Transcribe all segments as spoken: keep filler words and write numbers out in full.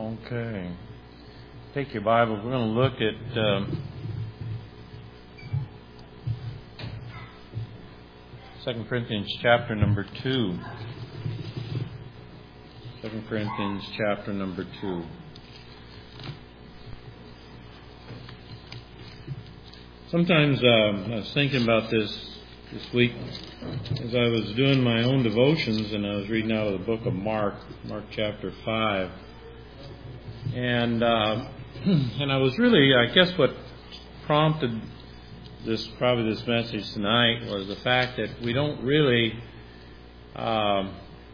Okay. Take your Bible. We're going to look at um, Second Corinthians chapter number two. Second Corinthians chapter number two. Sometimes um, I was thinking about this this week as I was doing my own devotions, and I was reading out of the book of Mark, Mark chapter five. And uh, and I was really, I guess what prompted this, probably this message tonight, was the fact that we don't really, um,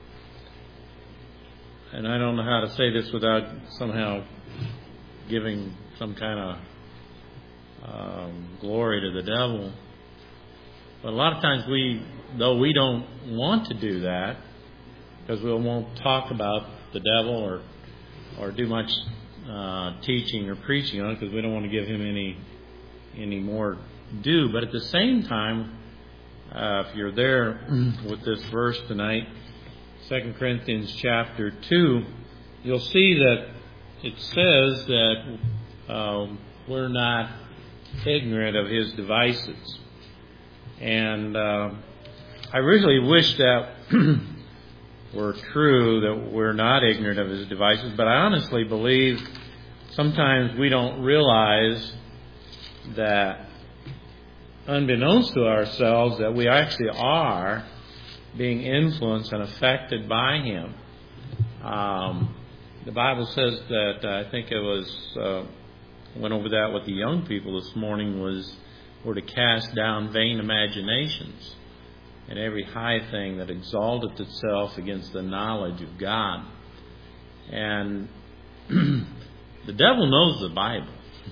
and I don't know how to say this without somehow giving some kind of um, glory to the devil, but a lot of times we, though we don't want to do that, because we won't talk about the devil or or do much uh, teaching or preaching on it, because we don't want to give him any any more due. But at the same time, uh, if you're there with this verse tonight, Second Corinthians chapter two, you'll see that it says that uh, we're not ignorant of his devices. And uh, I really wish that were true, that we're not ignorant of his devices, but I honestly believe sometimes we don't realize that, unbeknownst to ourselves, that we actually are being influenced and affected by him. Um, the Bible says that, uh, I think it was, uh, went over that with the young people this morning, was we're to cast down vain imaginations and every high thing that exalteth itself against the knowledge of God. And the devil knows the Bible.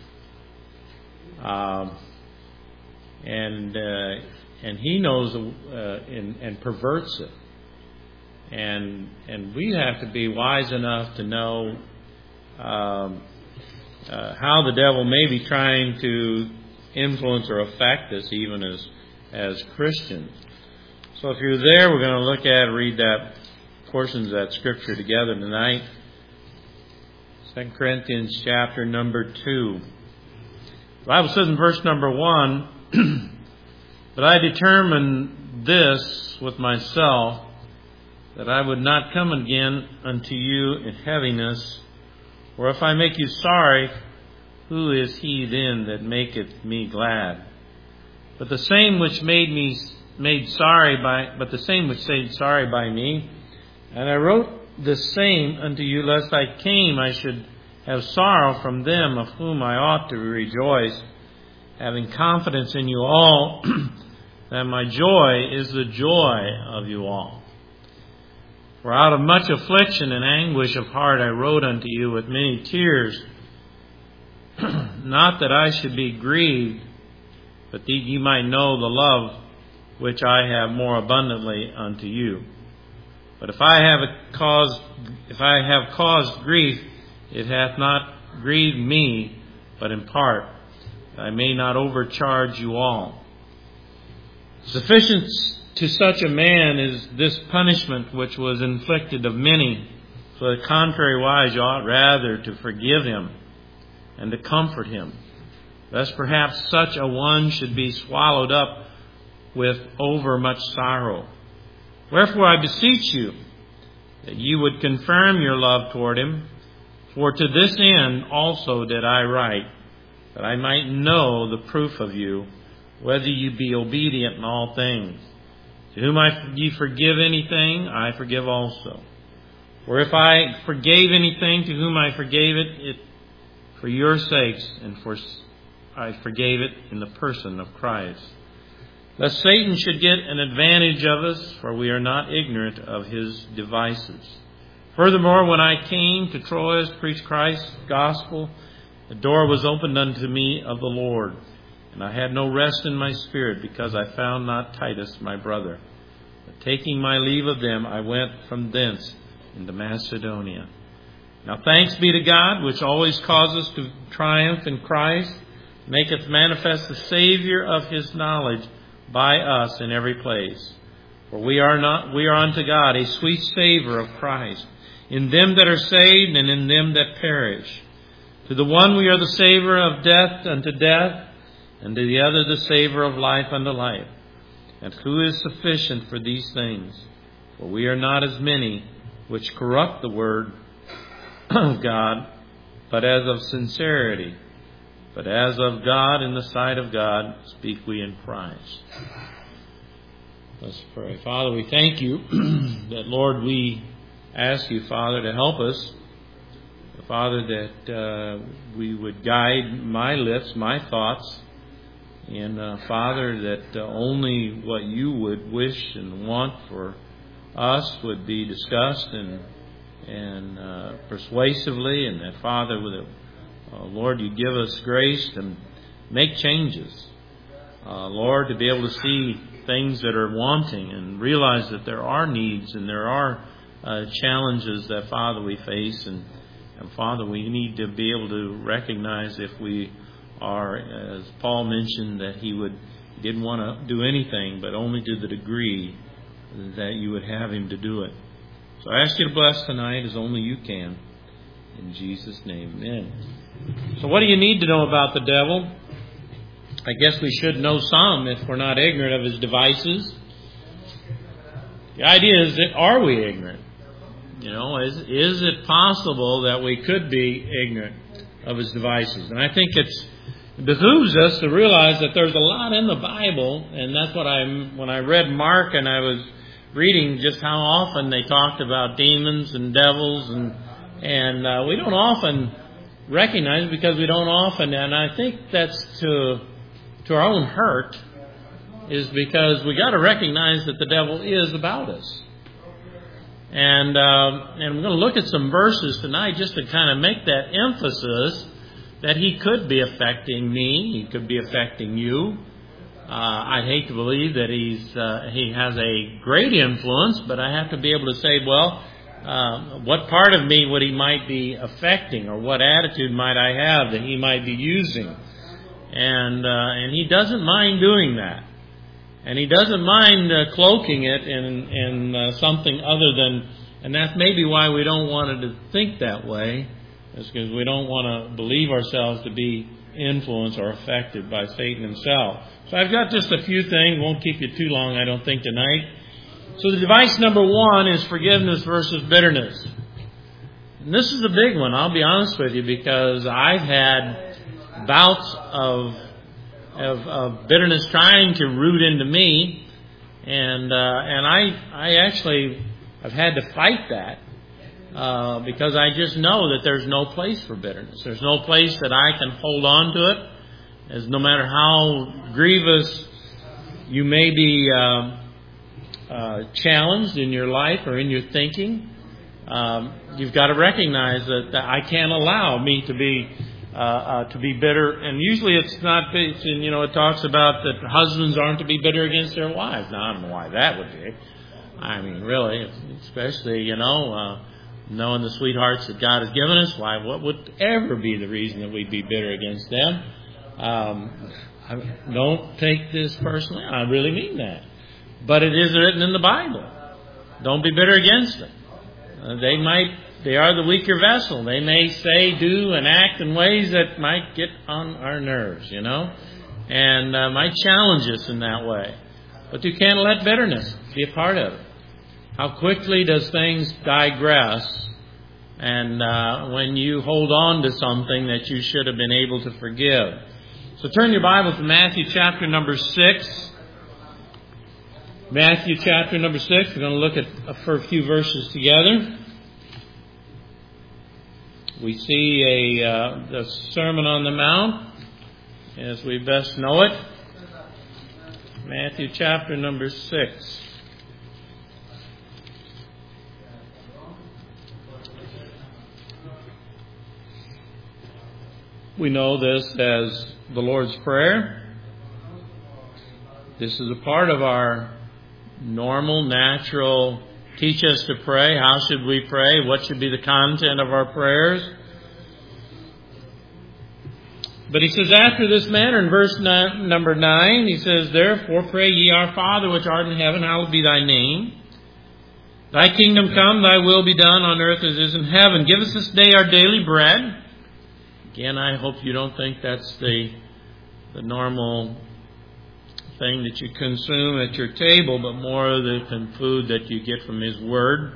Um, and uh, and he knows uh, and, and perverts it. And and we have to be wise enough to know um, uh, how the devil may be trying to influence or affect us, even as as Christians. So if you're there, we're going to look at, read that portions of that scripture together tonight. Second Corinthians chapter number two. The Bible says in verse number one, "But I determined this with myself, that I would not come again unto you in heaviness. For if I make you sorry, who is he then that maketh me glad? But the same which made me made sorry by, but the same which made sorry by me, and I wrote the same unto you, lest I came I should have sorrow from them of whom I ought to rejoice, having confidence in you all, that my joy is the joy of you all. For out of much affliction and anguish of heart I wrote unto you with many tears, not that I should be grieved, but that ye might know the love which I have more abundantly unto you. But if I have caused, if I have caused grief, it hath not grieved me, but in part, that I may not overcharge you all. Sufficient to such a man is this punishment which was inflicted of many. So that contrariwise you ought rather to forgive him and to comfort him, lest perhaps such a one should be swallowed up with over much sorrow. Wherefore I beseech you that you would confirm your love toward him. For to this end also did I write, that I might know the proof of you, whether you be obedient in all things. To whom I ye forgive anything, I forgive also. For if I forgave anything, to whom I forgave it, it for your sakes, and for I forgave it in the person of Christ. Lest Satan should get an advantage of us, for we are not ignorant of his devices. Furthermore, when I came to Troas to preach Christ's gospel, the door was opened unto me of the Lord, and I had no rest in my spirit, because I found not Titus my brother. But taking my leave of them, I went from thence into Macedonia. Now thanks be to God, which always causes us to triumph in Christ, maketh manifest the Savior of his knowledge by us in every place. For we are not we are unto God a sweet savour of Christ in them that are saved and in them that perish. To the one we are the savor of death unto death, and to the other the savor of life unto life. And who is sufficient for these things? For we are not as many which corrupt the word of God, but as of sincerity, but as of God in the sight of God speak we in Christ. Let's pray. Father, we thank you that, Lord, we ask you, Father, to help us. Father, that uh, we would guide my lips, my thoughts, and uh, Father, that uh, only what you would wish and want for us would be discussed and and uh, persuasively, and that, Father, with it, uh, Lord, you give us grace to make changes. Uh, Lord, to be able to see things that are wanting and realize that there are needs and there are uh, challenges that, Father, we face. And, and, Father, we need to be able to recognize if we are, as Paul mentioned, that he would he didn't want to do anything, but only to the degree that you would have him to do it. So I ask you to bless tonight as only you can. In Jesus' name, amen. So what do you need to know about the devil? I guess we should know some if we're not ignorant of his devices. The idea is that, are we ignorant? You know, is, is it possible that we could be ignorant of his devices? And I think it's, it behooves us to realize that there's a lot in the Bible, and that's what I, when I read Mark and I was reading just how often they talked about demons and devils, and and uh, we don't often recognize it because we don't often, and I think that's to to our own hurt, is because we got to recognize that the devil is about us. And uh, and we're going to look at some verses tonight just to kind of make that emphasis that he could be affecting me, he could be affecting you. Uh, I hate to believe that he's uh, he has a great influence, but I have to be able to say, well, uh, what part of me would he might be affecting, or what attitude might I have that he might be using? And uh, and he doesn't mind doing that. And he doesn't mind uh, cloaking it in, in uh, something other than, and that's maybe why we don't want to think that way, is because we don't want to believe ourselves to be influenced or affected by Satan himself. So I've got just a few things, won't keep you too long, I don't think, tonight. So the device number one is forgiveness versus bitterness. And this is a big one, I'll be honest with you, because I've had bouts of Of, of bitterness trying to root into me, and uh, and I I actually have had to fight that uh, because I just know that there's no place for bitterness. There's no place that I can hold on to it, as no matter how grievous you may be uh, uh, challenged in your life or in your thinking, um, you've got to recognize that, that I can't allow me to be. Uh, uh, to be bitter, and usually it's not, it's, you know, it talks about that husbands aren't to be bitter against their wives. Now, I don't know why that would be. I mean, really, especially, you know, uh, knowing the sweethearts that God has given us, why, what would ever be the reason that we'd be bitter against them? Um, I don't take this personally. I really mean that. But it is written in the Bible. Don't be bitter against them. Uh, they might They are the weaker vessel. They may say, do, and act in ways that might get on our nerves, you know, and uh, might challenge us in that way. But you can't let bitterness be a part of it. How quickly does things digress, and uh, when you hold on to something that you should have been able to forgive. So turn your Bible to Matthew chapter number six. Matthew chapter number six. We're going to look at for a few verses together. We see a uh, the Sermon on the Mount, as we best know it. Matthew chapter number six. We know this as the Lord's Prayer. This is a part of our normal, natural teach us to pray. How should we pray? What should be the content of our prayers? But he says, after this manner, in verse nine, number nine, he says, therefore pray ye, our Father which art in heaven, hallowed be thy name. Thy kingdom come, thy will be done on earth as it is in heaven. Give us this day our daily bread. Again, I hope you don't think that's the, the normal thing that you consume at your table, but more the food that you get from His Word.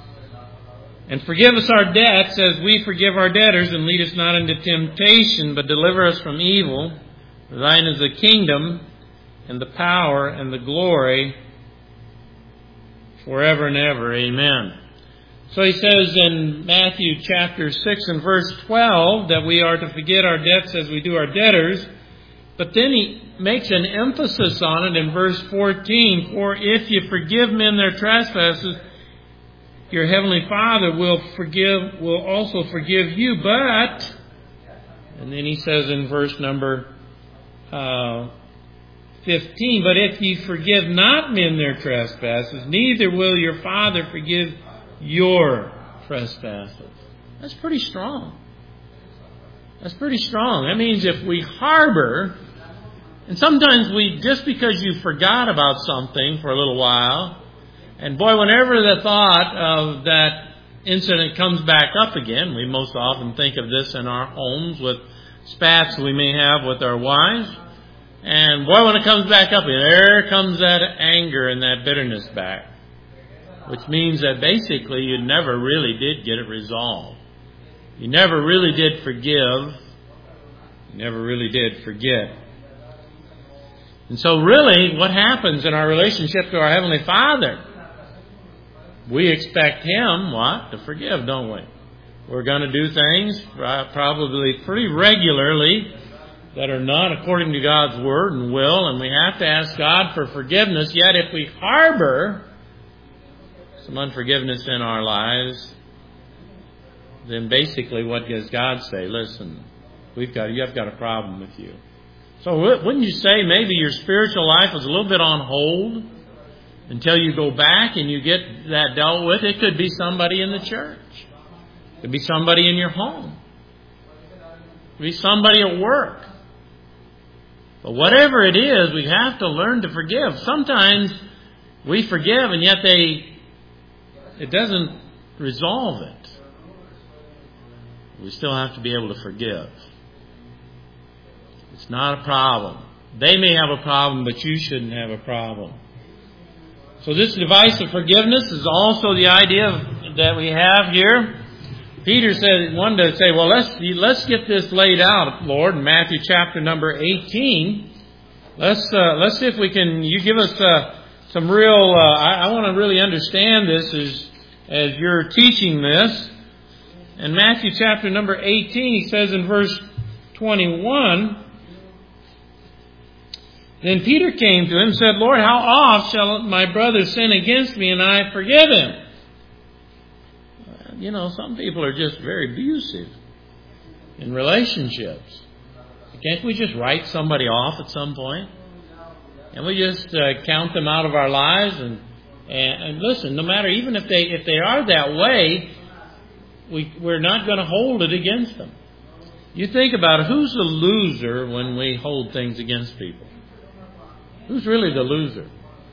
And forgive us our debts as we forgive our debtors, and lead us not into temptation, but deliver us from evil. For thine is the kingdom, and the power, and the glory, forever and ever. Amen. So he says in Matthew chapter six and verse twelve that we are to forget our debts as we do our debtors. But then he makes an emphasis on it in verse fourteen. For if you forgive men their trespasses, your heavenly Father will forgive, will also forgive you. But, and then he says in verse number uh, fifteen, but if ye forgive not men their trespasses, neither will your Father forgive your trespasses. That's pretty strong. That's pretty strong. That means if we harbor, and sometimes we, just because you forgot about something for a little while, and boy, whenever the thought of that incident comes back up again, we most often think of this in our homes with spats we may have with our wives. And boy, when it comes back up, there comes that anger and that bitterness back. Which means that basically you never really did get it resolved. You never really did forgive. You never really did forget. And so really, what happens in our relationship to our Heavenly Father? We expect Him, what? To forgive, don't we? We're going to do things probably pretty regularly that are not according to God's Word and will, and we have to ask God for forgiveness. Yet if we harbor some unforgiveness in our lives, then basically what does God say? Listen, we've got you've got a problem with you. So wouldn't you say maybe your spiritual life is a little bit on hold until you go back and you get that dealt with? It could be somebody in the church. It could be somebody in your home. It could be somebody at work. But whatever it is, we have to learn to forgive. Sometimes we forgive and yet they it doesn't resolve it. We still have to be able to forgive. It's not a problem. They may have a problem, but you shouldn't have a problem. So this device of forgiveness is also the idea that we have here. Peter said, wanted to say, well, let's let's get this laid out, Lord, in Matthew chapter number eighteen. Let's uh, let's see if we can. You give us uh, some real. Uh, I, I want to really understand this as as you're teaching this. In Matthew chapter number eighteen, he says in verse twenty-one. Then Peter came to him and said, Lord, how oft shall my brother sin against me and I forgive him? You know, some people are just very abusive in relationships. Can't we just write somebody off at some point? And we just uh, count them out of our lives? And, and and listen, no matter, even if they if they are that way, we we're not going to hold it against them. You think about it, who's the loser when we hold things against people? Who's really the loser?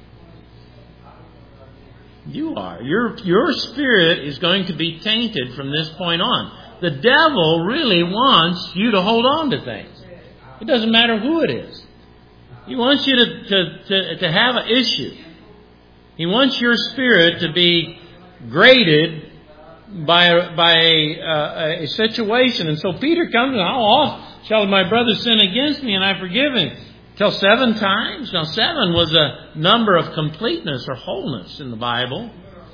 You are. Your your spirit is going to be tainted from this point on. The devil really wants you to hold on to things. It doesn't matter who it is. He wants you to, to, to, to have an issue. He wants your spirit to be graded by a, by a, uh, a situation. And so Peter comes, how oft shall my brother sin against me and I forgive him? Till seven times? Now seven was a number of completeness or wholeness in the Bible.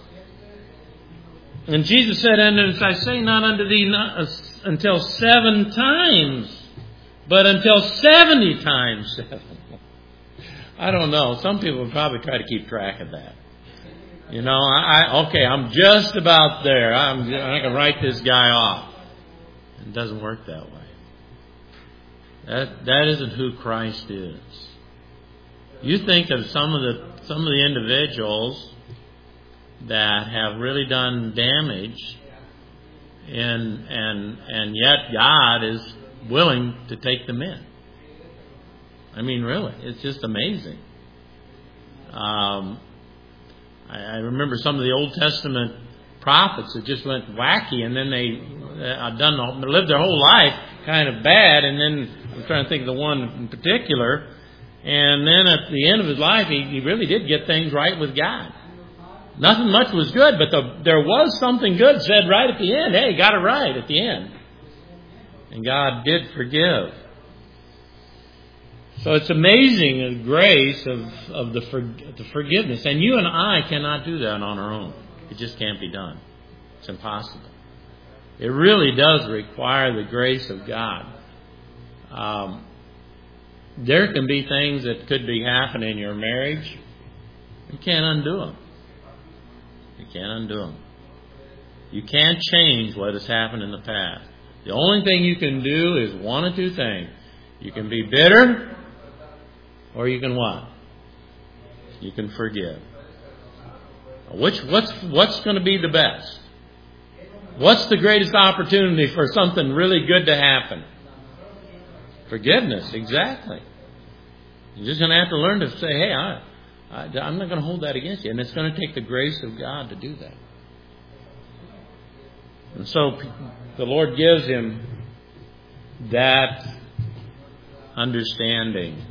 And Jesus said, and I say not unto thee not, uh, until seven times, but until seventy times seven. I don't know. Some people would probably try to keep track of that. You know, I, I okay, I'm just about there. I'm, I can write this guy off. It doesn't work that way. That that isn't who Christ is. You think of some of the some of the individuals that have really done damage, and and and yet God is willing to take them in. I mean, really, it's just amazing. Um, I, I remember some of the Old Testament prophets that just went wacky, and then they uh, done the, lived their whole life kind of bad, and then I'm trying to think of the one in particular, and then at the end of his life, he, he really did get things right with God. Nothing much was good, but the, there was something good said right at the end. Hey, got it right at the end. And God did forgive. So it's amazing the grace of, of the, for, the forgiveness. And you and I cannot do that on our own. It just can't be done. It's impossible. It really does require the grace of God. Um, there can be things that could be happening in your marriage. You can't undo them. You can't undo them. You can't change what has happened in the past. The only thing you can do is one of two things. You can be bitter, or you can what? You can forgive. Which what's what's going to be the best? What's the greatest opportunity for something really good to happen? Forgiveness, exactly. You're just going to have to learn to say, hey, I, I, I'm not going to hold that against you. And it's going to take the grace of God to do that. And so the Lord gives him that understanding.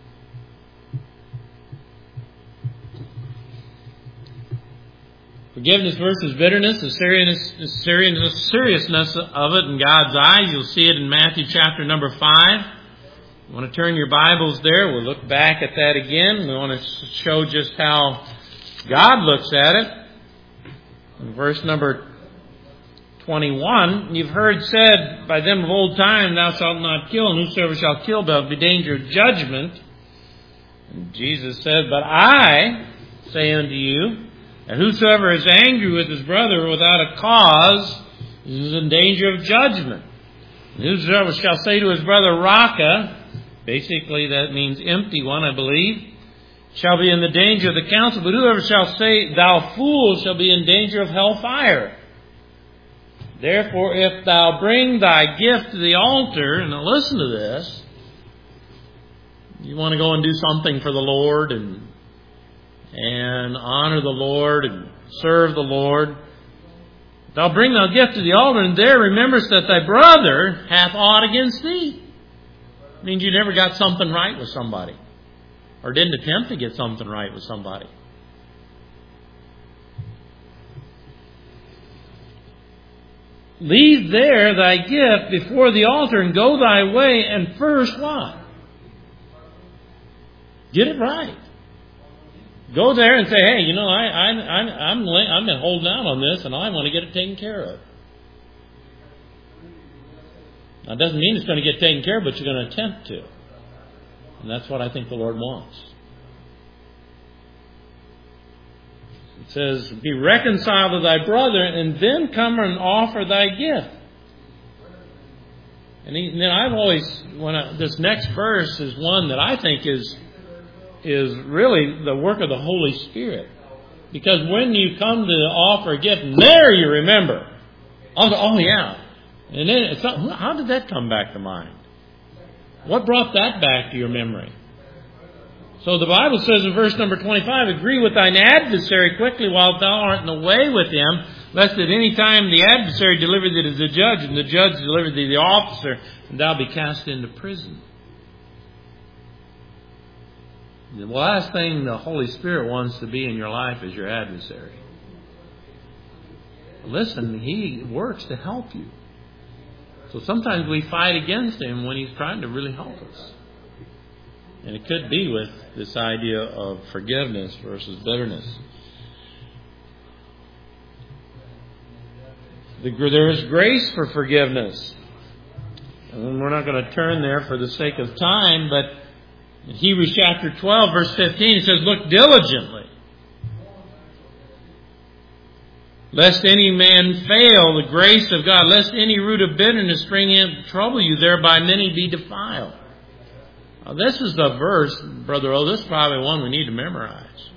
Forgiveness versus bitterness, the seriousness of it in God's eyes. You'll see it in Matthew chapter number five. You want to turn your Bibles there. We'll look back at that again. We want to show just how God looks at it. In verse number twenty-one, you've heard said by them of old time, thou shalt not kill, and whosoever shall kill shall be in danger of judgment. And Jesus said, but I say unto you, and whosoever is angry with his brother without a cause is in danger of judgment. And whosoever shall say to his brother, Raca, basically that means empty one, I believe, shall be in the danger of the council. But whoever shall say, thou fool, shall be in danger of hellfire. Therefore, if thou bring thy gift to the altar, and now listen to this, you want to go and do something for the Lord and and honor the Lord and serve the Lord. Thou bring thy gift to the altar, and there rememberest that thy brother hath aught against thee. It means you never got something right with somebody, or didn't attempt to get something right with somebody. Leave there thy gift before the altar and go thy way, and first what? Get it right. Go there and say, hey, you know, I, I, I'm, I'm, I'm been holding out on this, and I want to get it taken care of. Now, it doesn't mean it's going to get taken care of, but you're going to attempt to. And that's what I think the Lord wants. It says, be reconciled to thy brother, and then come and offer thy gift. And, he, and then I've always, when I, this next verse is one that I think is is really the work of the Holy Spirit. Because when you come to offer a gift, there you remember. Oh, oh yeah. And then it's not, how did that come back to mind? What brought that back to your memory? So the Bible says in verse number twenty-five, agree with thine adversary quickly while thou art in the way with him, lest at any time the adversary deliver thee to the judge, and the judge deliver thee to the officer, and thou be cast into prison. The last thing the Holy Spirit wants to be in your life is your adversary. Listen, He works to help you. So sometimes we fight against Him when He's trying to really help us. And it could be with this idea of forgiveness versus bitterness. There is grace for forgiveness. And we're not going to turn there for the sake of time, but in Hebrews chapter twelve, verse fifteen, it says, look diligently, lest any man fail the grace of God, lest any root of bitterness spring in to trouble you, thereby many be defiled. Now, this is the verse, Brother O, this is probably one we need to memorize.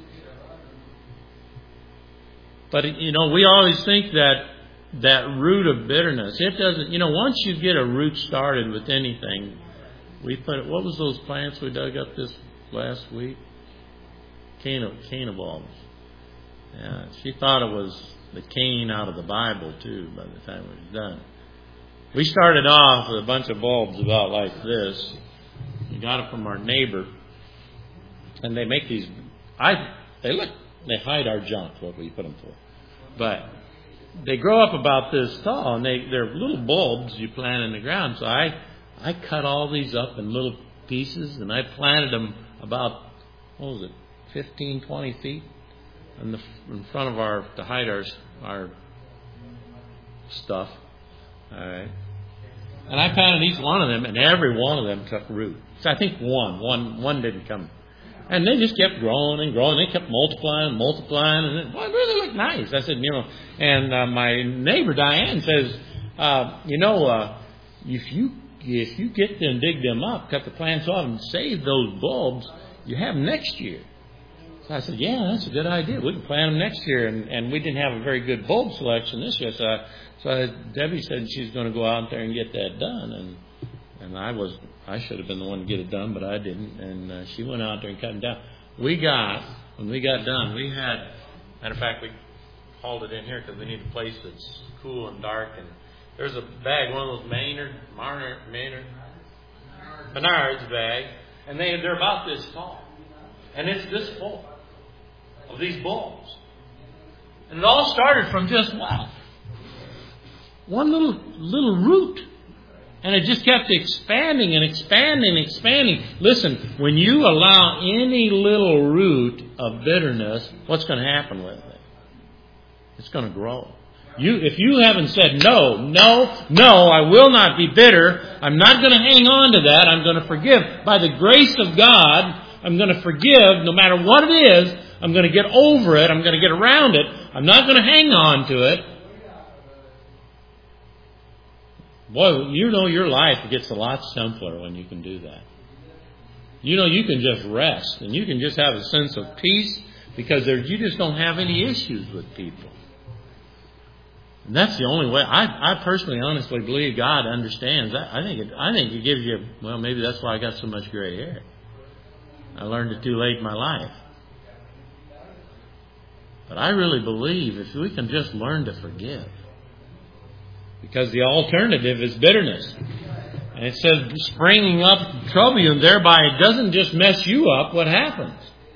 But, you know, we always think that that root of bitterness, it doesn't, you know, once you get a root started with anything, we put, what was those plants we dug up this last week? Cana, cana bulbs. Yeah, she thought it was the Cain out of the Bible, too, by the time it was done. We started off with a bunch of bulbs about like this. We got it from our neighbor. And they make these, I, they look, they hide our junk, what we put them for. But they grow up about this tall, and they, they're little bulbs you plant in the ground. So I, I cut all these up in little pieces, and I planted them about, what was it, fifteen, twenty feet in, the, in front of our, to hide our, our stuff. All right. And I planted each one of them, and every one of them took root. So I think one, one, one didn't come. And they just kept growing and growing. They kept multiplying and multiplying, and it, well, it really looked nice. I said, you know, and uh, my neighbor Diane says, uh, you know, uh, if you if you get them, dig them up, cut the plants off, and save those bulbs, you have them next year. So I said, yeah, that's a good idea. We can plant them next year, and, and we didn't have a very good bulb selection this year. So, I, so I, Debbie said she's going to go out there and get that done, and and I was. I should have been the one to get it done, but I didn't. And uh, she went out there and cut them down. We got, when we got done, we had, matter of fact, we hauled it in here because we need a place that's cool and dark. And there's a bag, one of those Maynard, Maynard, Maynard, Menards bag, and they, they're about this tall. And it's this full of these bulbs. And it all started from just, wow, one little little root. And it just kept expanding and expanding and expanding. Listen, when you allow any little root of bitterness, what's going to happen with it? It's going to grow. You, if you haven't said, no, no, no, I will not be bitter. I'm not going to hang on to that. I'm going to forgive. By the grace of God, I'm going to forgive no matter what it is. I'm going to get over it. I'm going to get around it. I'm not going to hang on to it. Boy, you know your life gets a lot simpler when you can do that. You know you can just rest and you can just have a sense of peace because there, you just don't have any issues with people. And that's the only way. I, I personally, honestly believe God understands that. I think it, I think it gives you, well, maybe that's why I got so much gray hair. I learned it too late in my life. But I really believe if we can just learn to forgive. Because the alternative is bitterness. And it says springing up trouble you, and thereby it doesn't just mess you up. What happens?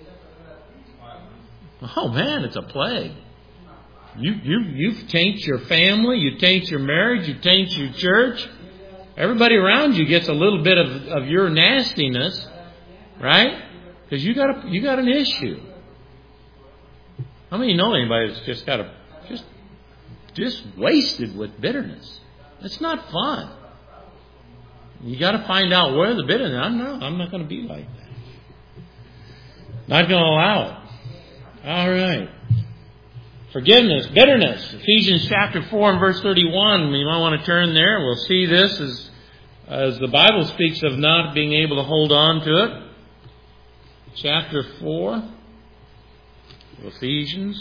Oh man, it's a plague. You, you, you taint your family, you taint your marriage, you taint your church. Everybody around you gets a little bit of, of your nastiness, right? Because you got a, you got an issue. How many know anybody that's just got a just just wasted with bitterness? It's not fun. You got to find out where the bitterness. I'm not. I'm not going to be like that. Not going to allow it. All right. Forgiveness, bitterness. Ephesians chapter four and verse thirty-one. You might want to turn there. We'll see this as as the Bible speaks of not being able to hold on to it. Chapter four, Ephesians,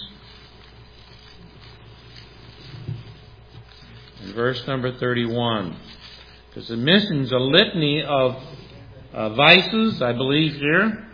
and verse number thirty-one. Because it mentions a litany of uh, vices, I believe, here.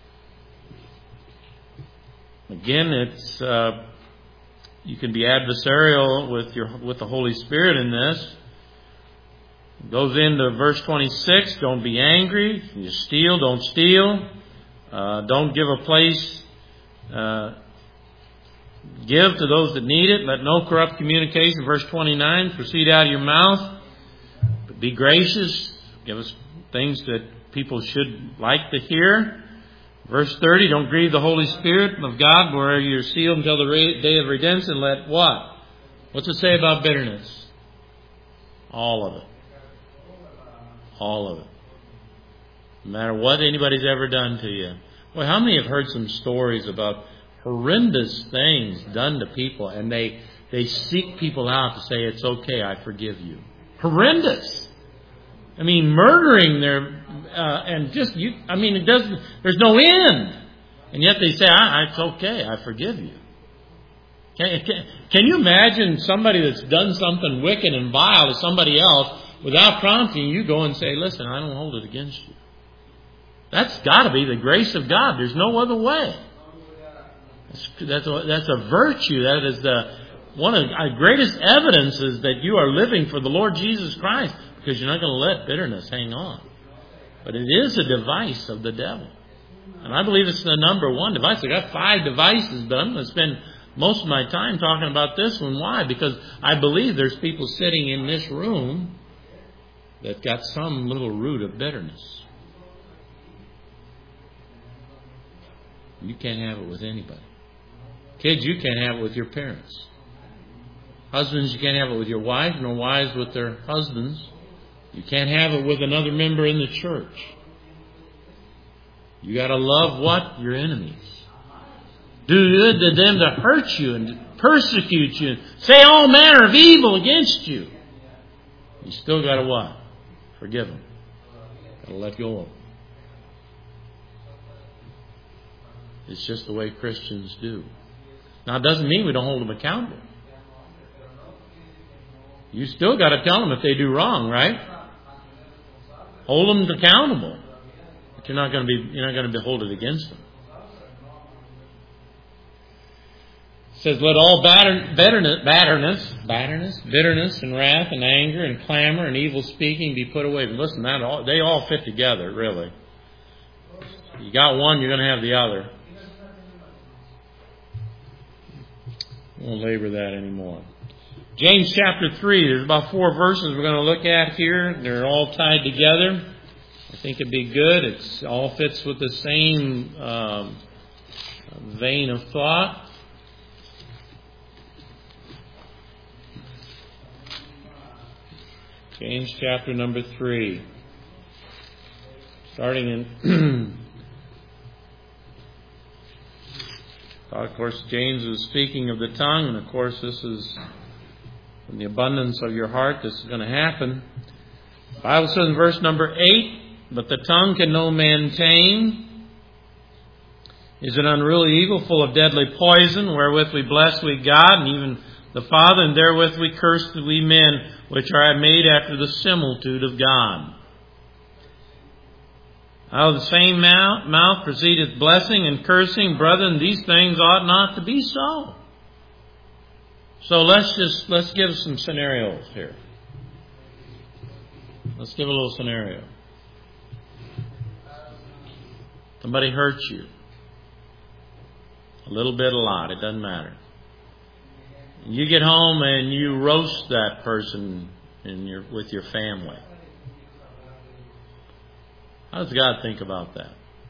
Again, it's uh, you can be adversarial with your with the Holy Spirit in this. It goes into verse twenty-six. Don't be angry. If you steal, don't steal. Uh, don't give a place. Uh, give to those that need it. Let no corrupt communication, verse twenty-nine, proceed out of your mouth. But be gracious. Give us things that people should like to hear. Verse thirty, don't grieve the Holy Spirit of God, where you're sealed until the day of redemption. Let what? What's it say about bitterness? All of it. All of it. No matter what anybody's ever done to you. Well, how many have heard some stories about horrendous things done to people, and they they seek people out to say, it's okay, I forgive you. Horrendous. I mean, murdering their, uh, and just, you, I mean, it doesn't, there's no end. And yet they say, ah, it's okay, I forgive you. Can, can, can you imagine somebody that's done something wicked and vile to somebody else, without prompting, you go and say, listen, I don't hold it against you. That's got to be the grace of God. There's no other way. That's a, that's a virtue. That is the one of the greatest evidences that you are living for the Lord Jesus Christ, because you're not going to let bitterness hang on. But it is a device of the devil. And I believe it's the number one device. I got five devices, but I'm going to spend most of my time talking about this one. Why? Because I believe there's people sitting in this room that got some little root of bitterness. You can't have it with anybody. Kids, you can't have it with your parents. Husbands, you can't have it with your wife, nor wives with their husbands. You can't have it with another member in the church. You got to love what? Your enemies. Do good to them that hurt you and persecute you, and say all manner of evil against you. You still got to what? Forgive them. Got to let go of them. It's just the way Christians do. Now, it doesn't mean we don't hold them accountable. You still got to tell them if they do wrong, right? Hold them accountable. But you're not going to be you're not going to hold it against them. It says, let all batter, bitterness, bitterness, bitterness, bitterness, and wrath, and anger, and clamor, and evil speaking be put away. But listen, that all, they all fit together, really. You got one, you're going to have the other. I won't labor that anymore. James chapter three, there's about four verses we're going to look at here. They're all tied together. I think it'd be good. It all fits with the same um, vein of thought. James chapter number three. Starting in... Of course, James is speaking of the tongue, and of course this is from the abundance of your heart this is going to happen. The Bible says in verse number eight, but the tongue can no man tame. Is an unruly evil, full of deadly poison, wherewith we bless we God, and even the Father, and therewith we curse we men, which are made after the similitude of God. Out of the same mouth, mouth proceedeth blessing and cursing. Brethren, these things ought not to be so. So let's just, let's give some scenarios here. Let's give a little scenario. Somebody hurts you. A little bit, a lot, it doesn't matter. You get home and you roast that person in your, with your family. How does God think about that?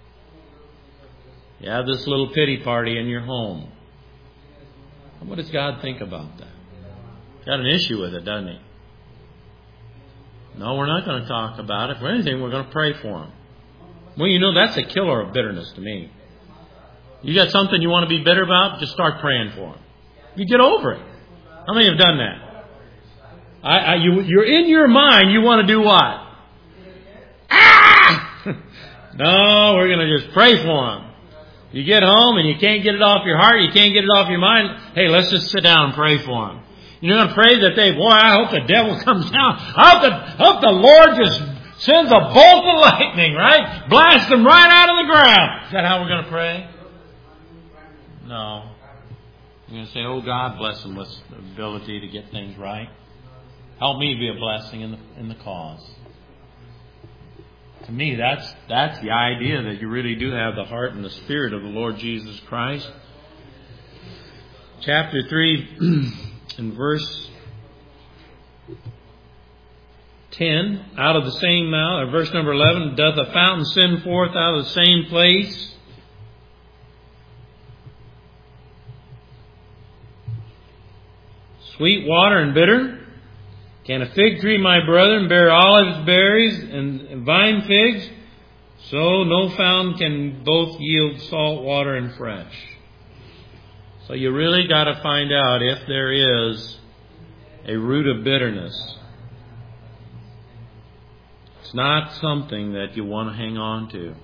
You have this little pity party in your home. What does God think about that? He's got an issue with it, doesn't he? No, we're not going to talk about it. For anything, we're going to pray for him. Well, you know, that's a killer of bitterness to me. You got something you want to be bitter about? Just start praying for him. You get over it. How many have done that? I, I, you, you're in your mind, you want to do what? No, we're going to just pray for him. You get home and you can't get it off your heart, you can't get it off your mind. Hey, let's just sit down and pray for him. You're going to pray that they, boy, I hope the devil comes down. I hope the, hope the Lord just sends a bolt of lightning, right? Blast them right out of the ground. Is that how we're going to pray? No. You're going to say, oh, God, bless them with the ability to get things right. Help me to be a blessing in the, in the cause. To me, that's that's the idea that you really do have the heart and the spirit of the Lord Jesus Christ. Chapter three and verse ten, out of the same mouth, or verse number eleven, doth a fountain send forth out of the same place? Sweet water and bitter? Can a fig tree, my brethren, bear olive berries and vine figs? So no fountain can both yield salt water and fresh. So you really got to find out if there is a root of bitterness. It's not something that you want to hang on to.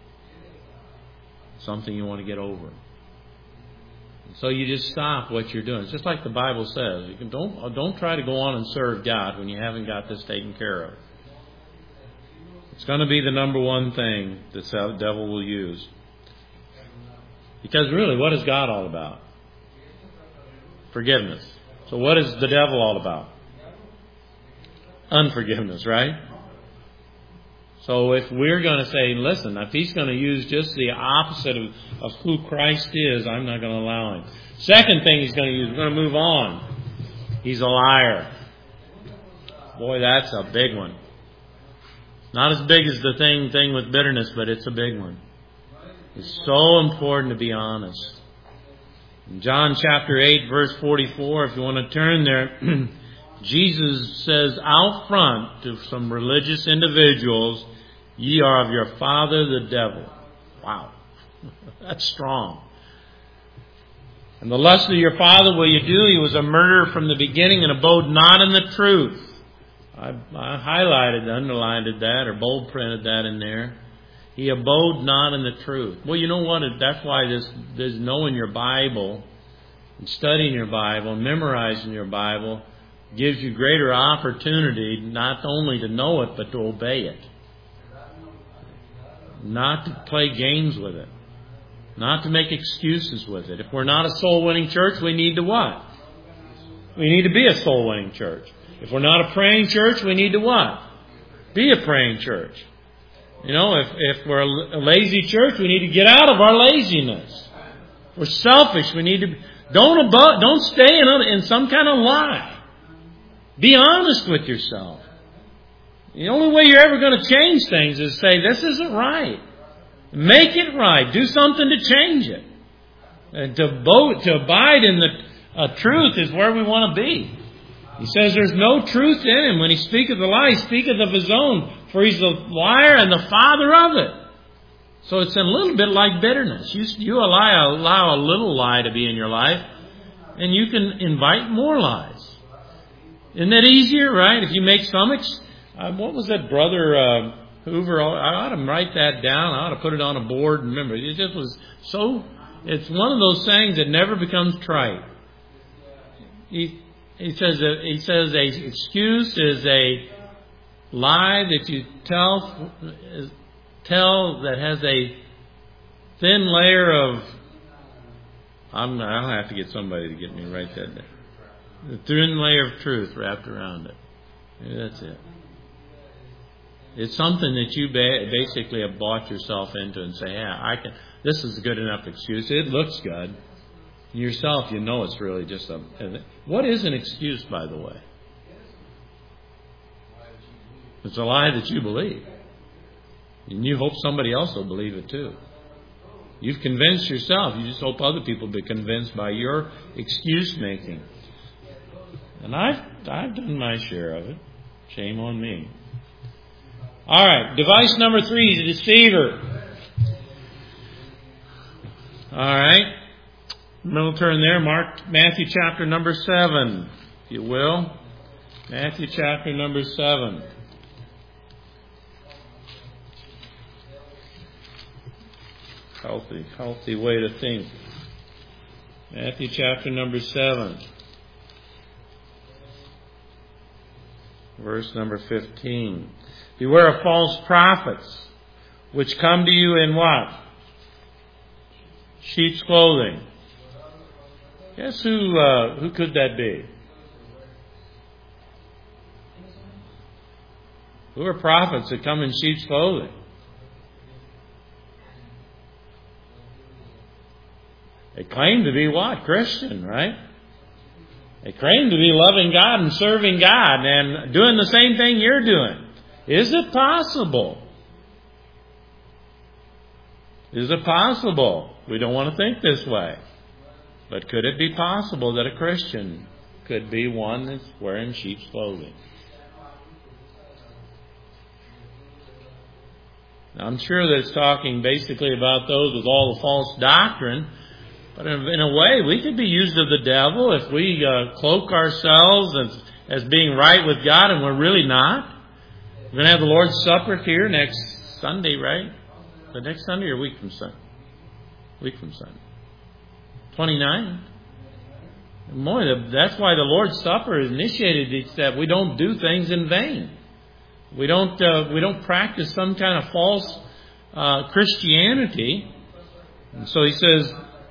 It's something you want to get over. So you just stop what you're doing. It's just like the Bible says. You can, don't, don't try to go on and serve God when you haven't got this taken care of. It's going to be the number one thing the devil will use. Because really, what is God all about? Forgiveness. So what is the devil all about? Unforgiveness, right? So if we're going to say, listen, if he's going to use just the opposite of, of who Christ is, I'm not going to allow him. Second thing he's going to use, we're going to move on. He's a liar. Boy, that's a big one. Not as big as the thing thing with bitterness, but it's a big one. It's so important to be honest. In John chapter eight, verse forty-four, if you want to turn there, Jesus says out front to some religious individuals, ye are of your father the devil. Wow. That's strong. And the lust of your father will you do? He was a murderer from the beginning and abode not in the truth. I, I highlighted, underlined that, or bold printed that in there. He abode not in the truth. Well, you know what? That's why this, this knowing your Bible, and studying your Bible, and memorizing your Bible, gives you greater opportunity not only to know it, but to obey it. Not to play games with it. Not to make excuses with it. If we're not a soul-winning church, we need to what? We need to be a soul-winning church. If we're not a praying church, we need to what? Be a praying church. You know, if, if we're a lazy church, we need to get out of our laziness. If we're selfish, we need to... Don't, above, don't stay in, a, in some kind of lie. Be honest with yourself. The only way you're ever going to change things is say, this isn't right. Make it right. Do something to change it. And to, bo- to abide in the uh, truth is where we want to be. He says there's no truth in him. When he speaketh a lie, he speaketh of his own. For he's the liar and the father of it. So it's a little bit like bitterness. You, you allow, allow a little lie to be in your life, and you can invite more lies. Isn't that easier, right? If you make some... Ex- uh, what was that brother... Uh, Hoover, I ought to write that down. I ought to put it on a board and remember. It just was so, it's one of those sayings that never becomes trite. He, he says, that, he says a excuse is a lie that you tell, tell that has a thin layer of, I'm, I'll have to get somebody to get me to write that down. The thin layer of truth wrapped around it. Maybe that's it. It's something that you basically have bought yourself into and say, yeah, I can. This is a good enough excuse. It looks good. Yourself, you know it's really just a... What is an excuse, by the way? It's a lie that you believe. And you hope somebody else will believe it too. You've convinced yourself. You just hope other people be convinced by your excuse making. And I've, I've done my share of it. Shame on me. All right, device number three, the deceiver. All right, we'll turn there. Mark, Matthew chapter number seven, if you will. Matthew chapter number seven. Healthy, healthy way to think. Matthew chapter number seven. Verse number fifteen. Beware of false prophets, which come to you in what? Sheep's clothing. Guess who, uh, who could that be? Who are prophets that come in sheep's clothing? They claim to be what? Christian, right? They claim to be loving God and serving God and doing the same thing you're doing. Is it possible? Is it possible? We don't want to think this way. But could it be possible that a Christian could be one that's wearing sheep's clothing? Now, I'm sure that it's talking basically about those with all the false doctrine. But in a way, we could be used of the devil if we uh, cloak ourselves as, as being right with God and we're really not. We're going to have the Lord's Supper here next Sunday, right? The next Sunday or a week from Sunday? Week from Sunday. twenty-nine. Boy, that's why the Lord's Supper is initiated. It's that we don't do things in vain. We don't uh, we don't practice some kind of false uh, Christianity. And so he says,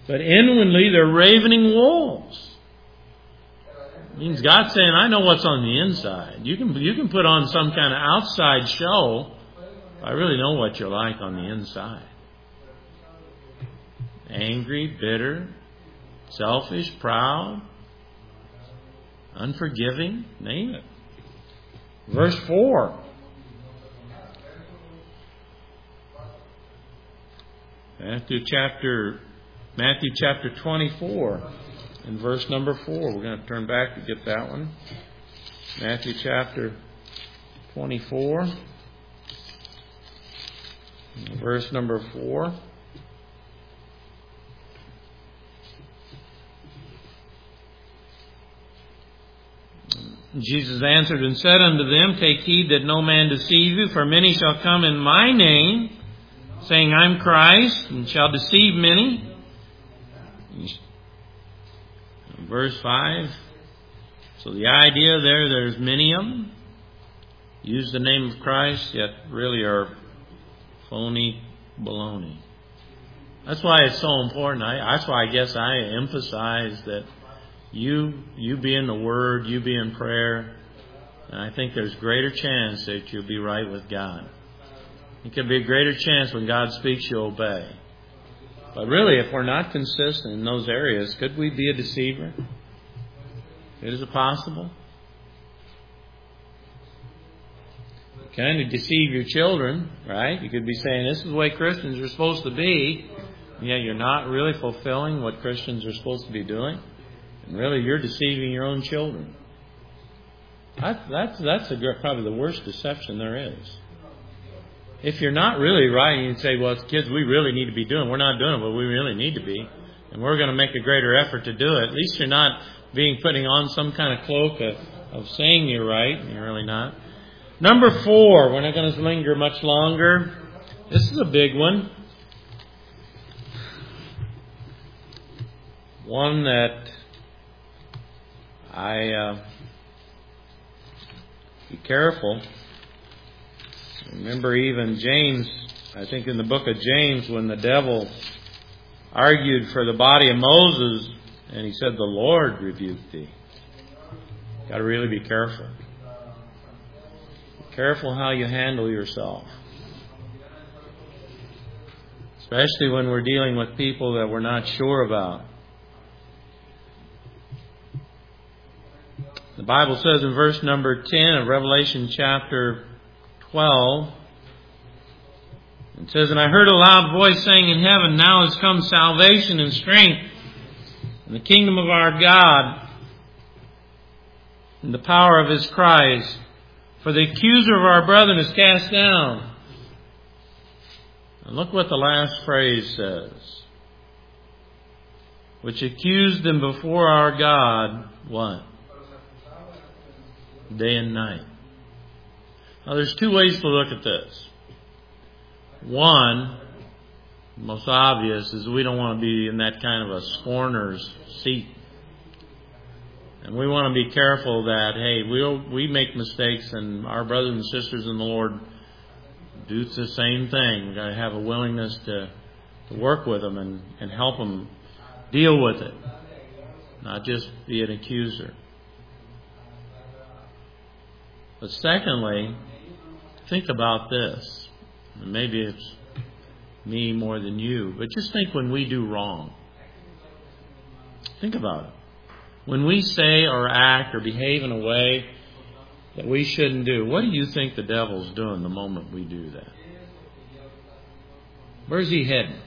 But inwardly they're ravening wolves. It means God's saying, I know what's on the inside. You can, you can put on some kind of outside show. I really know what you're like on the inside. Angry, bitter, selfish, proud, unforgiving, name it. Verse four. Matthew chapter Matthew chapter twenty-four and verse number four. We're going to turn back to get that one. Matthew chapter twenty-four, verse number four. Jesus answered and said unto them, Take heed that no man deceive you, for many shall come in my name, saying, I'm Christ, and shall deceive many. Verse five. So the idea there, there's many of them. Use the name of Christ, yet really are phony baloney. That's why it's so important. I, that's why I guess I emphasize that You you be in the Word, you be in prayer, and I think there's greater chance that you'll be right with God. It could be a greater chance when God speaks, you obey. But really, if we're not consistent in those areas, could we be a deceiver? Is it possible? You kind of deceive your children, right? You could be saying, this is the way Christians are supposed to be, and yet you're not really fulfilling what Christians are supposed to be doing. And really, you're deceiving your own children. That's that's that's a, probably the worst deception there is. If you're not really right, and you say, "Well, it's kids, we really need to be doing. We're not doing it, but we really need to be, and we're going to make a greater effort to do it." At least you're not being putting on some kind of cloak of, of saying you're right, and you're really not. Number four. We're not going to linger much longer. This is a big one. One that I uh, be careful. Remember, even James, I think in the book of James, when the devil argued for the body of Moses, and he said, "The Lord rebuked thee." Got to really be careful. Be careful how you handle yourself, especially when we're dealing with people that we're not sure about. The Bible says in verse number ten of Revelation chapter twelve, it says, And I heard a loud voice saying in heaven, Now has come salvation and strength, and the kingdom of our God, and the power of His Christ. For the accuser of our brethren is cast down. And look what the last phrase says. Which accused them before our God, what? Day and night. Now there's two ways to look at this. One, most obvious, is we don't want to be in that kind of a scorner's seat. And we want to be careful that, hey, we'll, we make mistakes and our brothers and sisters in the Lord do the same thing. We've got to have a willingness to, to work with them and, and help them deal with it. Not just be an accuser. But secondly, think about this. Maybe it's me more than you, but just think when we do wrong. Think about it. When we say or act or behave in a way that we shouldn't do, what do you think the devil's doing the moment we do that? Where's he heading?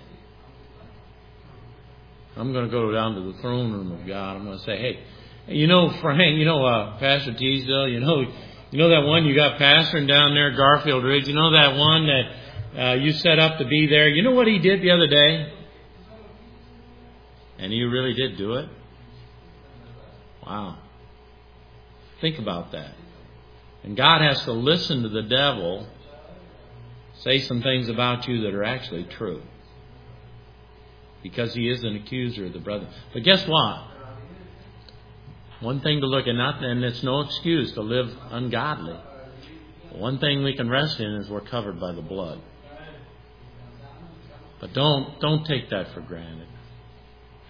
I'm going to go down to the throne room of God. I'm going to say, hey, you know, Frank, you know, uh, Pastor Teasdale, you know, You know that one you got pastoring down there, Garfield Ridge? You know that one that uh, you set up to be there? You know what he did the other day? And he really did do it? Wow. Think about that. And God has to listen to the devil say some things about you that are actually true. Because he is an accuser of the brother. But guess what? One thing to look at, not, and it's no excuse to live ungodly. One thing we can rest in is we're covered by the blood. But don't don't take that for granted.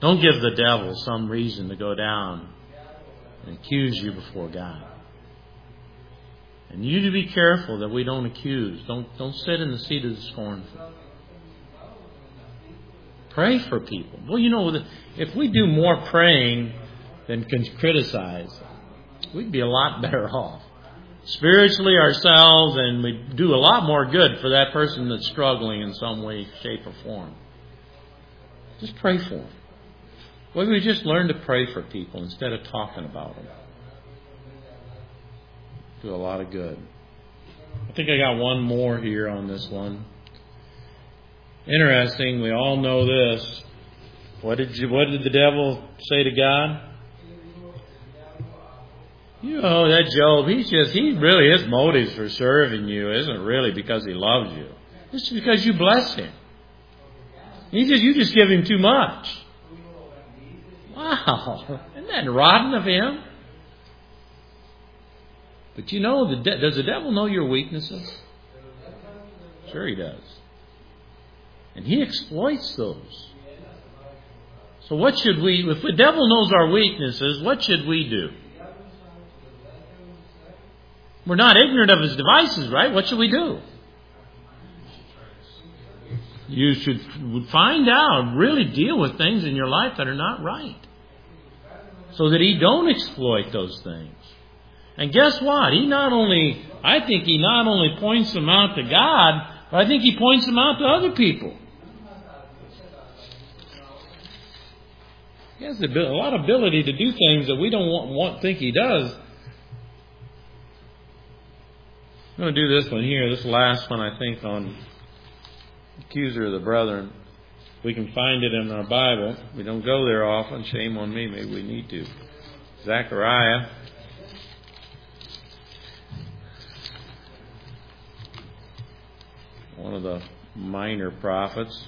Don't give the devil some reason to go down and accuse you before God. And you to be careful that we don't accuse. Don't, don't sit in the seat of the scornful. Pray for people. Well, you know, if we do more praying than criticize, we'd be a lot better off. Spiritually ourselves, and we do a lot more good for that person that's struggling in some way, shape, or form. Just pray for them. Well, we just learn to pray for people instead of talking about them. Do a lot of good. I think I got one more here on this one. Interesting. We all know this. What did you, what did the devil say to God? You know, that Job, he's just, he really, his motives for serving you isn't really because he loves you. It's because you bless him. He just, you just give him too much. Wow. Isn't that rotten of him? But you know, the de- does the devil know your weaknesses? Sure he does. And he exploits those. So what should we, if the devil knows our weaknesses, what should we do? We're not ignorant of his devices, right? What should we do? You should find out, really deal with things in your life that are not right, so that he don't exploit those things. And guess what? He not only, I think he not only points them out to God, but I think he points them out to other people. He has a lot of ability to do things that we don't want, want think he does. I'm going to do this one here, this last one, I think, on accuser of the brethren. We can find it in our Bible. We don't go there often. Shame on me. Maybe we need to. Zechariah. One of the minor prophets.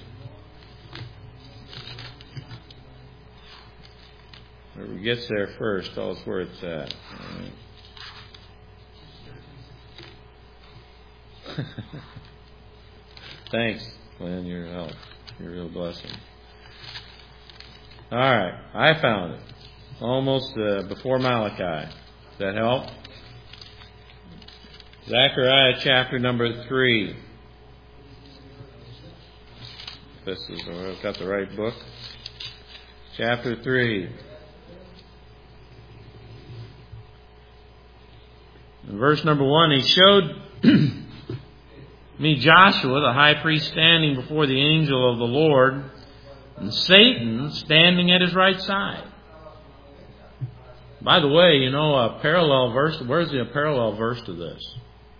Whoever gets there first, tell us where it's at. All right. Thanks, Glenn, your help. You're a real blessing. All right, I found it. Almost uh, before Malachi. Does that help? Zechariah chapter number three. This is, I've got the right book. Chapter three. In verse number one, he showed me Joshua, the high priest, standing before the angel of the Lord, and Satan standing at his right side. By the way, you know, a parallel verse, where's the parallel verse to this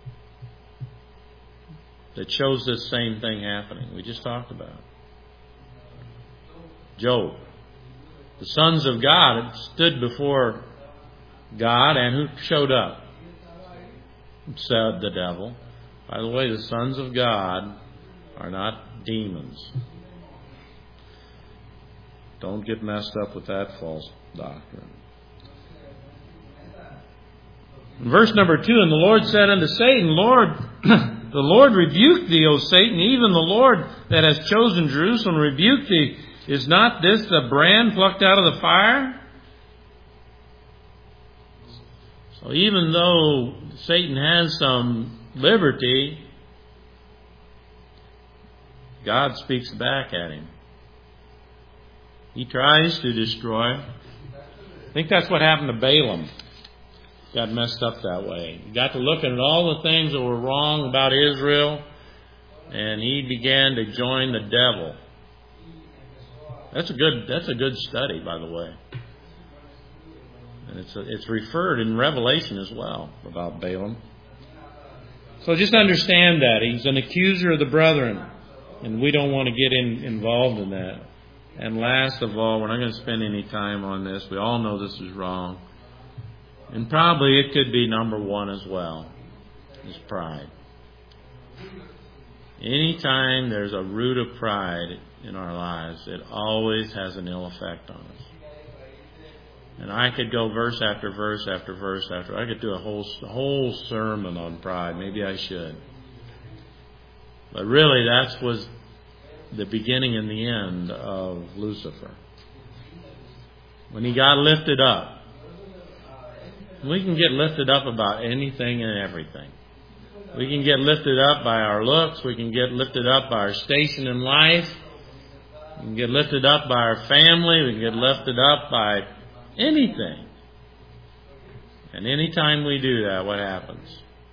that shows this same thing happening? We just talked about it. Job. The sons of God stood before God, and who showed up? Said the devil. By the way, the sons of God are not demons. Don't get messed up with that false doctrine. In verse number two, and the Lord said unto Satan, Lord, the Lord rebuked thee, O Satan, even the Lord that has chosen Jerusalem rebuked thee. Is not this the brand plucked out of the fire? So even though Satan has some liberty, God speaks back at him. He tries to destroy. I think that's what happened to Balaam. Got messed up that way. He got to looking at all the things that were wrong about Israel, and he began to join the devil. That's a good. That's a good study, by the way. And it's a, it's referred in Revelation as well about Balaam. So just understand that he's an accuser of the brethren, and we don't want to get in, involved in that. And last of all, we're not going to spend any time on this. We all know this is wrong, and probably it could be number one as well. Is pride. Anytime there's a root of pride in our lives, it always has an ill effect on us. And I could go verse after verse after verse after. I could do a whole a whole sermon on pride. Maybe I should. But really, that was the beginning and the end of Lucifer. when He got lifted up. We can get lifted up about anything and everything. We can get lifted up by our looks. We can get lifted up by our station in life. We can get lifted up by our family. We can get lifted up by anything. And anytime we do that, what happens?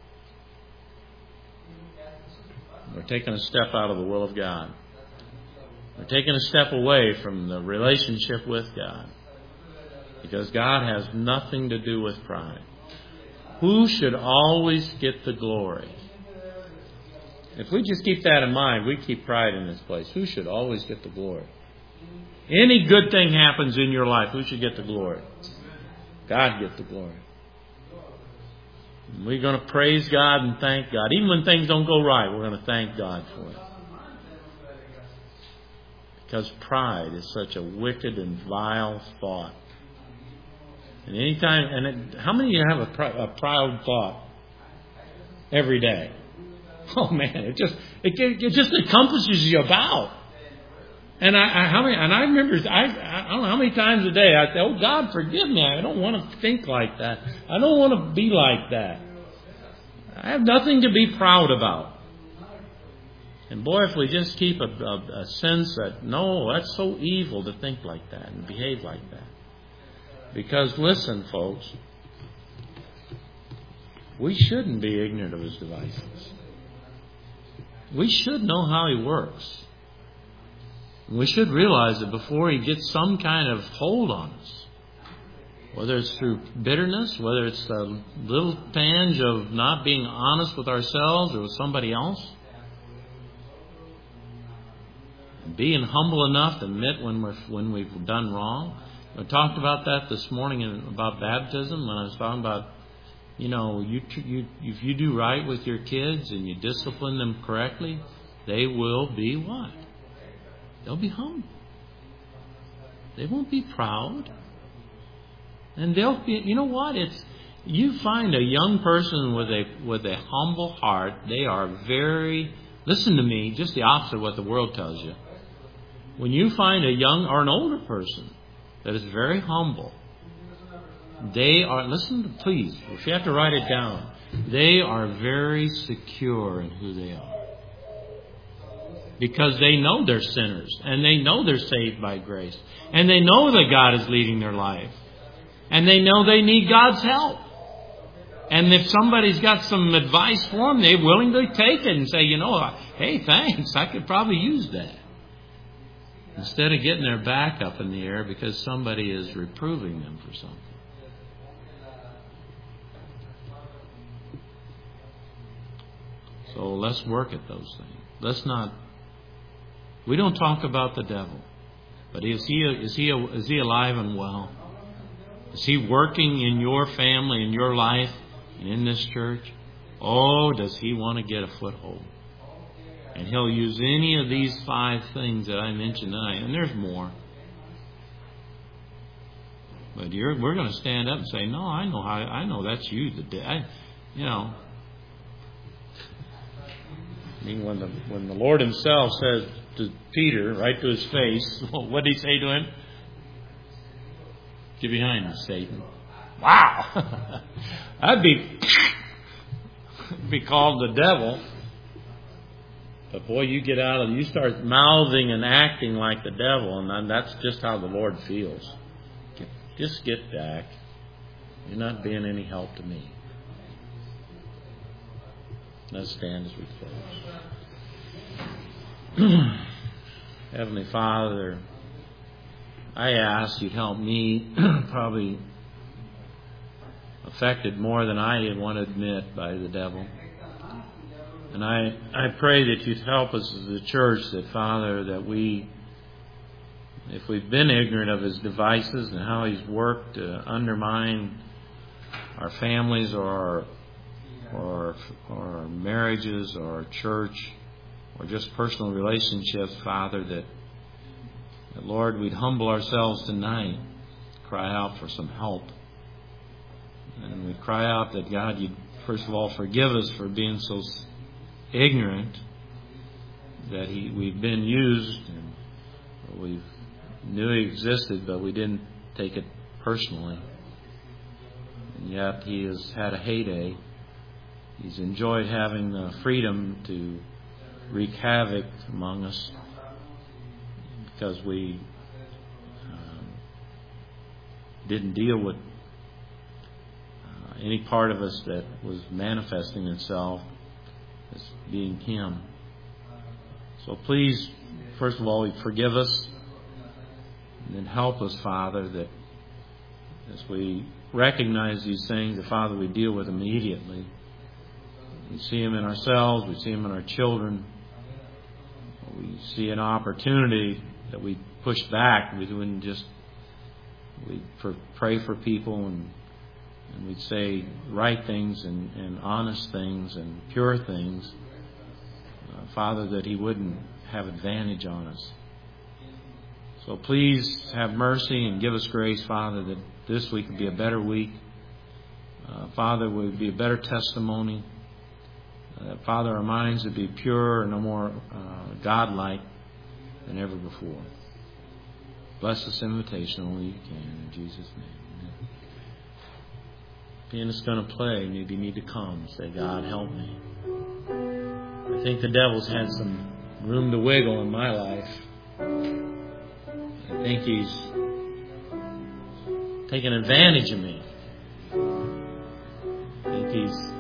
We're taking a step out of the will of God. We're taking a step away from the relationship with God. Because God has nothing to do with pride. Who should always get the glory? If we just keep that in mind, we keep pride in this place. Who should always get the glory? Any good thing happens in your life, who should get the glory? God get the glory. We're going to praise God and thank God. Even when things don't go right, we're going to thank God for it. Because pride is such a wicked and vile thought. And anytime, and it, how many of you have a, pr- a proud thought every day? Oh man, it just it, it just encompasses you about. And I, I how many and I remember I I don't know how many times a day I say, "Oh God, forgive me. I don't want to think like that. I don't want to be like that. I have nothing to be proud about." And boy, if we just keep a, a, a sense that no, that's so evil to think like that and behave like that. Because listen, folks, we shouldn't be ignorant of His devices. We should know how He works. We should realize that before He gets some kind of hold on us, whether it's through bitterness, whether it's a little tinge of not being honest with ourselves or with somebody else, being humble enough to admit when we're when we've done wrong. I talked about that this morning in, about baptism when I was talking about, you know, you, you if you do right with your kids and you discipline them correctly, they will be what? They'll be humble. They won't be proud. And they'll be, you know what? It's, you find a young person with a with a humble heart, they are very, listen to me, just the opposite of what the world tells you. When you find a young or an older person that is very humble, they are, listen, please, if you have to write it down, they are very secure in who they are. Because they know they're sinners, and they know they're saved by grace, and they know that God is leading their life, and they know they need God's help. And if somebody's got some advice for them, they're willing to take it and say, you know, hey, thanks, I could probably use that. Instead of getting their back up in the air because somebody is reproving them for something. So let's work at those things. Let's not. We don't talk about the devil, but is he is he is he alive and well? Is he working in your family, in your life, and in this church? Oh, does he want to get a foothold? And he'll use any of these five things that I mentioned tonight. And there's more. But you're, we're going to stand up and say, no, I know how, I know that's you. The I, you know. I mean, when the, when the Lord Himself says to Peter, right to his face, what did He say to him? Get behind me, Satan. Wow. That'd be, be called the devil. But boy, you get out of it, you start mouthing and acting like the devil, and that's just how the Lord feels. Just get back. You're not being any help to me. Let's stand as we close. Heavenly Father, I ask You'd help me, probably affected more than I want to admit by the devil. And I, I pray that You'd help us as a church, that Father, that we, if we've been ignorant of His devices and how He's worked to undermine our families or our, or, or our marriages or our church or just personal relationships, Father, that, that Lord, we'd humble ourselves tonight, cry out for some help. And we cry out that God, You'd first of all forgive us for being so ignorant that he we've been used and we knew He existed, but we didn't take it personally. And yet he has had a heyday. He's enjoyed having the freedom to wreak havoc among us because we um, didn't deal with uh, any part of us that was manifesting itself as being him. So please, first of all, forgive us, and then help us, Father, that as we recognize these things, that, Father, we deal with them immediately. We see them in ourselves, we see them in our children. We see an opportunity that we push back. We wouldn't just we pray for people and and we'd say right things and, and honest things and pure things. Uh, Father, that He wouldn't have advantage on us. So please have mercy and give us grace, Father, that this week would be a better week. Uh, Father, would be a better testimony. Uh, Father, our minds would be pure and no more uh, godlike than ever before. Bless this invitation only you can. In Jesus' name. Amen. Pianist's going to play. Maybe you need to come. Say, God, help me. I think the devil's had some room to wiggle in my life. I think he's taken advantage of me. I think he's